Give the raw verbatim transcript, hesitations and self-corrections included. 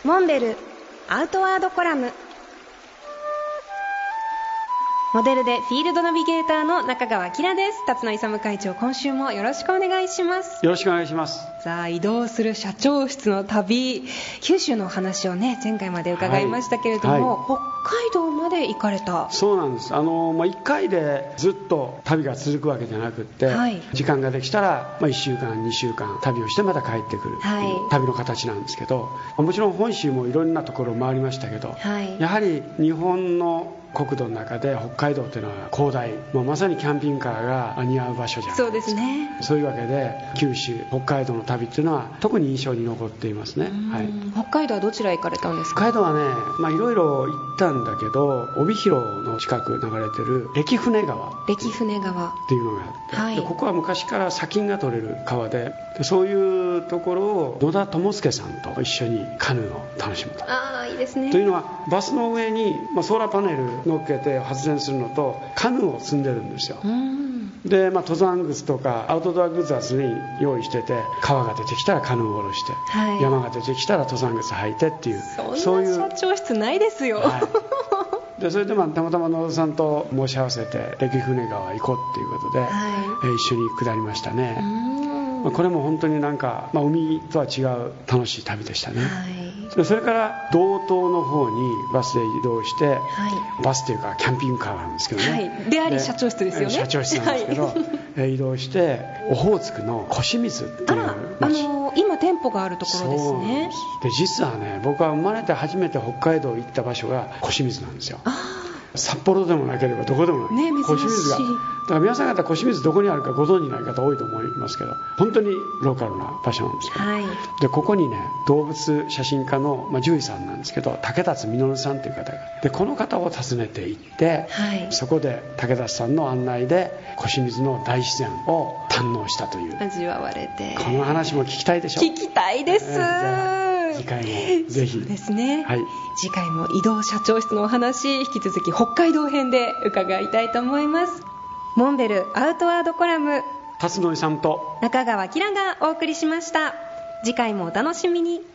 モンベルアウトワードコラム。モデルでフィールドナビゲーターの中川きらです。辰野勇会長、今週もよろしくお願いします。 よろしくお願いします。 さあ、移動する社長室の旅、九州のお話をね前回まで伺いましたけれども、はいはい、北海道まで行かれた。 そうなんです。あの、まあ、いっかいでずっと旅が続くわけじゃなくって、はい、時間ができたら、まあ、いっしゅうかんにしゅうかん旅をしてまた帰ってくるっていう旅の形なんですけど、はい、もちろん本州もいろんなところを回りましたけど、はい、やはり日本の国土の中で北海道というのは広大、もうまさにキャンピングカーが似合う場所じゃないですか。 そうですね。 そういうわけで九州北海道の旅っていうのは特に印象に残っていますね。はい、 北海道はどちらへ行かれたんですか？ 北海道はね、まあいろいろ行ったんだけど、帯広の近く流れてる歴船川歴船川っていうのがあって、はい、でここは昔から砂金が取れる川で、でそういうところを野田智介さんと一緒にカヌーを楽しむと。 ああ、いいですね。 というのはバスの上に、まあ、ソーラーパネル乗っけて発電するのとカヌーを積んでるんですよ。うんで、まあ、登山靴とかアウトドアグッズは常に用意してて、川が出てきたらカヌーを下ろして、はい、山が出てきたら登山靴履いてっていう、 そんな社長室ないですよ。はい 、でそれでまあたまたま野田さんと申し合わせて歴船川行こうっていうことで、はい、えー、一緒に下りましたね。まあ、これも本当になんか、まあ、海とは違う楽しい旅でしたね。はい、でそれから道東の方にバスで移動して、はい、バスというかキャンピングカーなんですけどね、はい、 であり社長室ですよね。 社長室なんですけど、はい、移動してオホーツクの小清水っていう、 あら、あのー、今店舗があるところですね。 で実はね、僕は生まれて初めて北海道行った場所が小清水なんですよ。あ、札幌でもなければどこでもない、ね、小清水が。だから皆さん方小清水どこにあるかご存じない方多いと思いますけど、本当にローカルな場所なんですけど、はい、でここにね、動物写真家の、まあ、獣医さんなんですけど竹達実さんという方が、でこの方を訪ねて行って、はい、そこで竹達さんの案内で小清水の大自然を堪能したという、 味わわれて、 この話も聞きたいでしょ。 聞きたいです、えー、 次回もぜひ。 そうですね、 はい、 次回も移動社長室のお話、引き続き北海道編で伺いたいと思います。モンベルアウトワードコラム、 辰野さんと中川きらがお送りしました。次回もお楽しみに。